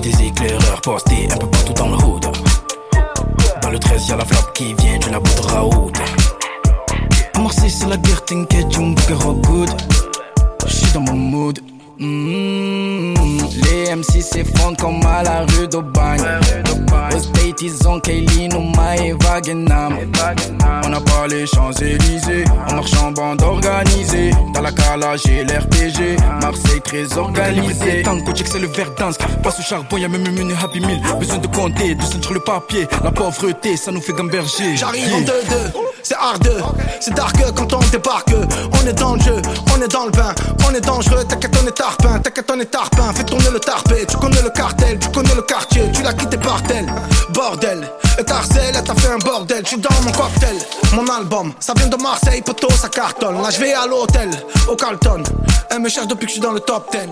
des éclaireurs postés un peu partout dans le hood. Dans le 13 y'a la frappe qui vient du Nabou de Raoult. À Marseille c'est la guerre, t'inquiète, tu me bouqueras good. J'suis dans mon mood. Les MC s'effondrent comme à la rue d'Aubagne. Au State ils ont Kaylin, Ouma et Wagenham. On n'a pas les Champs-Élysées, on marche en bande organisée. Dans la calage et l'RPG, Marseille très organisé. Tango, check c'est le Verdansk. Passe au charbon, y'a même une Happy Meal. Besoin de compter, de sentir le papier. La pauvreté, ça nous fait gamberger. J'arrive en 2-2, c'est hard, c'est dark quand on débarque. On est dans le jeu, on est dans le bain, on est dangereux. T'inquiète on est tarpin, t'inquiète on est tarpin. Fais tourner le tarpé, tu connais le cartel, tu connais le quartier. Tu l'as quitté par tel, bordel. Et Tarcel, elle t'a fait un bordel. J'suis dans mon cocktail, mon album. Ça vient de Marseille, poteau, ça cartonne. Là j'vais à l'hôtel, au Carlton. Elle me cherche depuis que j'suis dans le top 10.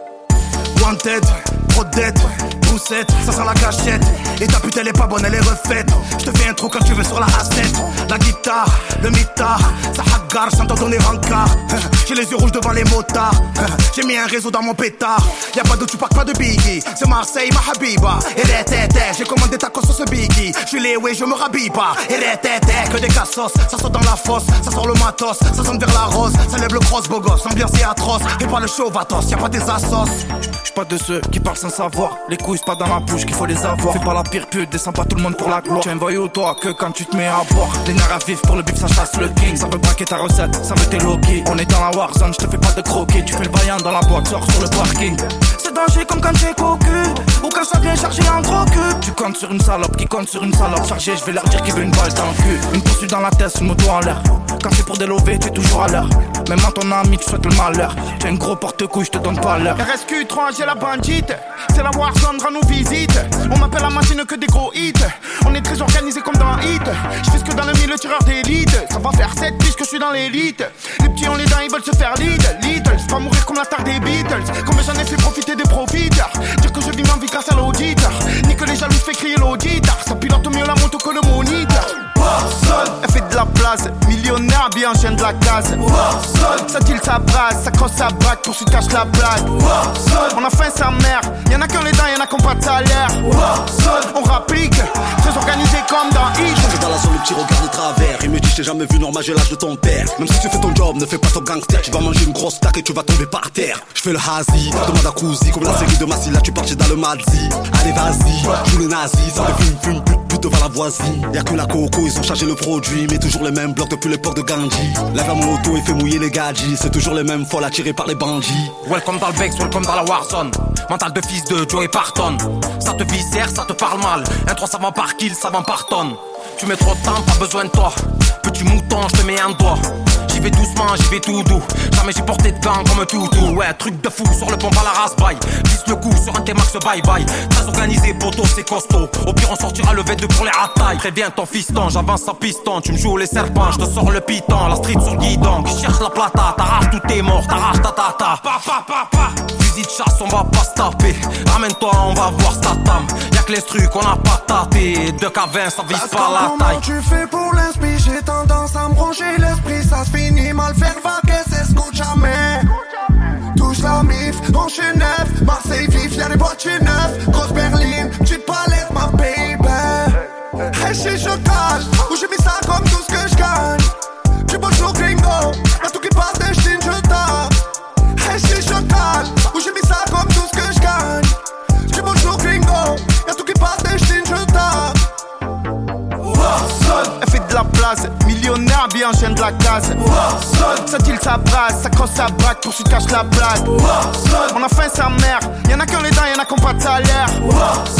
Wanted, trop de dettes, poussette, ça sent la cachette. Et ta pute elle est pas bonne, elle est refaite. Je te fais un trou quand tu veux sur la A7. La guitare, le mitard, ça hagar sans t'en donner rencard. J'ai les yeux rouges devant les motards. J'ai mis un réseau dans mon pétard. Y'a pas d'eau, tu parles pas de Biggie. C'est Marseille, ma habiba. Et les tétés, j'ai commandé ta sauce sur Biggie. J'suis les ouais, je me rabille pas. Et les tétés, que des cassos. Ça sort dans la fosse, ça sort le matos. Ça sent vers la rose, ça lève le cross, beau gosse. Ambiance est atroce, et pas le show, vatos. Y'a pas des assos. J'suis pas de ceux qui parlent sans savoir. Les couilles c'est pas dans la bouche qu'il faut les avoir. Fais pas la pire pute, descends pas tout le monde pour la gloire. Tu es un voyou toi que quand tu te mets à boire. Les nerfs à vif pour le bif ça chasse le king. Ça veut braquer ta recette, ça veut tes loquis. On est dans la warzone, j'te fais pas de croquis. Tu fais le vaillant dans la boîte, sors sur le parking. C'est danger comme quand t'es cocu. Ou quand ça vient charger en gros cul. Tu comptes sur une salope qui compte sur une salope. Chargé, je vais leur dire qu'il veut une balle dans le cul. Une poursuite dans la tête, une moto en l'air. Quand c'est pour délover, tu es toujours à l'heure. Même à ton ami, tu souhaites le malheur. Tu es un gros porte-couille, je te donne pas l'heure. RSQ3, j'ai la bandite. C'est la Warzone, rend nous visite. On m'appelle la machine que des gros hits. On est très organisé comme dans un hit. Je fais ce que dans le milieu tireur d'élite. Ça va faire 7 puisque je suis dans l'élite. Les petits ont les dents, ils veulent se faire lead. Little, je vais mourir comme la star des Beatles. Combien j'en ai fait profiter des profiteurs. Dire que je vis ma vie grâce à l'auditeur. Ni que les jaloux, je fais crier l'auditeur. Ça pilote mieux la moto que le moniteur. Elle fait de la place, millionnaire bien chien de la case. Ça tilt sa brasse, ça crosse sa braque pour se cache la blague. On a faim sa mère, y'en a qui ont les dents, y'en a qui ont pas de salaire. On rapplique, très organisé comme dans Hit. J'arrive dans la zone, le petit regard de travers. Il me dit je t'ai jamais vu normal, j'ai l'âge de ton père. Même si tu fais ton job, ne fais pas ton gangster. Tu vas manger une grosse taque et tu vas tomber par terre. Je fais le hazy, demande à Kouzi. Comme la série de Massila, tu partais dans le Madzi. Allez vas-y, joue les nazis. Ça me fume, pute devant la voisine. Y'a que la coco, ils ont changé le produit. Mais toujours les mêmes blocs depuis l'époque de Gandhi. Lève à mon auto et fait mouiller les gadgets. C'est toujours les mêmes folles attirées par les bandits. Welcome dans le Vex, welcome dans la Warzone. Mental de fils de Joey Parton. Ça te viscère, ça te parle mal. Un 3 ça va par kill, ça va par tonne. Tu mets trop de temps, pas besoin de toi. Petit mouton, je te mets un doigt. J'y vais doucement, j'y vais tout doux. Jamais j'ai porté de gants comme un toutou. Ouais, truc de fou sur le pompe à la race-baille. Visse le coup sur un T-Max bye-bye. Très organisé, poteau, c'est costaud. Au pire, on sortira le V2 pour les ratailles. Préviens ton fiston, j'avance à piston. Tu me joues les serpents, je te sors le piton. La street sur le guidon, qui cherche la plata. T'arraches tous tes morts, t'arraches ta tata. Fusil de chasse, on va pas se taper. Ramène-toi, on va voir ta tam. Y'a que les trucs qu'on a pas tâté. 2K20, ça vise pas la taille. Comment tu fais pour l'inspire? J'ai tendance à me broncher l'esprit. Ça se finit mal, faire vaguer, c'est ce qu'on jamais. Touche la mif, on chez neuf. Marseille vif, y'a des boîtes chez neuf. Grosse berline, petite palette, ma baby. Hey, chez Chocal, où j'ai mis ça comme tout ce que je gagne. Tu bosses au gringo, y'a tout qui passe des chines, je tape. Hey, chez Chocal, où j'ai mis ça comme tout ce que je gagne. Tu bosses au gringo, y'a tout qui passe des chines, je tape. Elle fait de la place, millionnaire bien chien de la case. Ça tilt sa brasse, ça crosse sa braque pour se cache la blague. On a faim sa mère, y'en a qui ont les dents, y'en a qui ont pas de salaire.